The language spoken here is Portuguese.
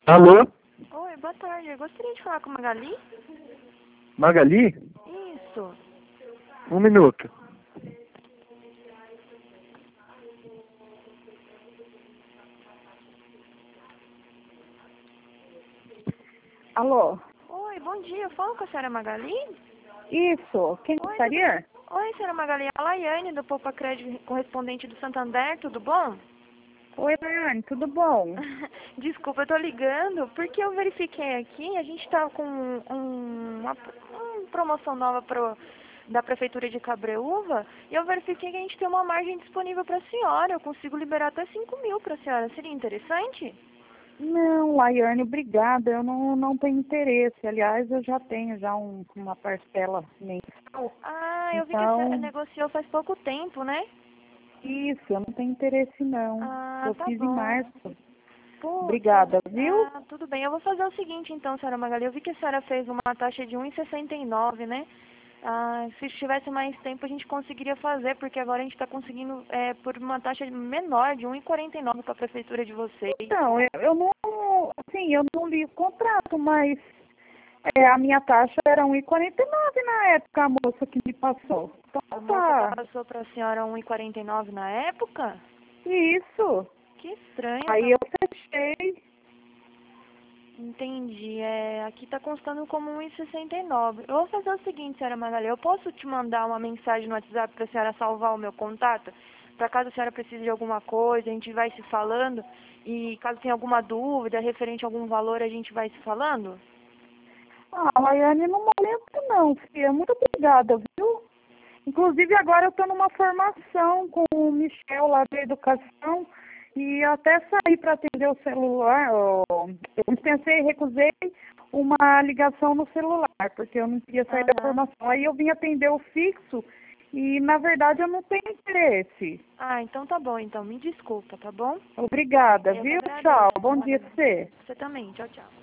Alô? Oi, boa tarde. Eu gostaria de falar com a Magali? Magali? Isso. Um minuto. Alô? Oi, bom dia. Eu falo com a senhora Magali? Isso, quem Oi, gostaria? Oi, senhora Magali. A Laiane, do Poupa Crédito correspondente do Santander, tudo bom? Oi, Daiane, tudo bom? Desculpa, eu tô ligando porque eu verifiquei aqui, a gente tá com uma promoção nova da Prefeitura de Cabreúva e eu verifiquei que a gente tem uma margem disponível para a senhora. Eu consigo liberar até 5.000 para a senhora. Seria interessante? Não, Laiane, obrigada, eu não tenho interesse. Aliás, eu já tenho uma parcela mensal. Ah, eu vi que você Então, negociou faz pouco tempo, né? isso, eu não tenho interesse não. Ah, Eu tá fiz em bom. março. Puxa, Obrigada, viu? tudo bem. Eu vou fazer o seguinte então, senhora Magali. Eu vi que a senhora fez uma taxa de 1,69, né? Ah, se tivesse mais tempo a gente conseguiria fazer, porque agora a gente está conseguindo por uma taxa menor de 1,49 para a prefeitura de vocês. Então, eu não, assim, eu não li o contrato, mas a minha taxa era 1,49 na época, a moça que me passou. Então, A moça tá, passou para a senhora 1,49 na época? isso. Que estranho, Aí tá? eu fechei. Entendi. Aqui está constando como 1,69. Eu vou fazer o seguinte, senhora Magali. Eu posso te mandar uma mensagem no WhatsApp para a senhora salvar o meu contato? Para caso a senhora precise de alguma coisa, a gente vai se falando. E caso tenha alguma dúvida referente a algum valor, a gente vai se falando? Ah, Laiane, no momento não, filha. Muito obrigada, viu? Inclusive agora eu estou numa formação com o Michel lá da educação e até saí para atender o celular. Eu pensei, recusei uma ligação no celular, porque eu não queria sair da Aham. formação. Aí eu vim atender o fixo e na verdade eu não tenho interesse. Ah, então tá bom. Então, me desculpa, tá bom? Obrigada, Eu que viu? Tchau. agradeço, Bom dia Magali. pra você. Você também. Tchau, tchau.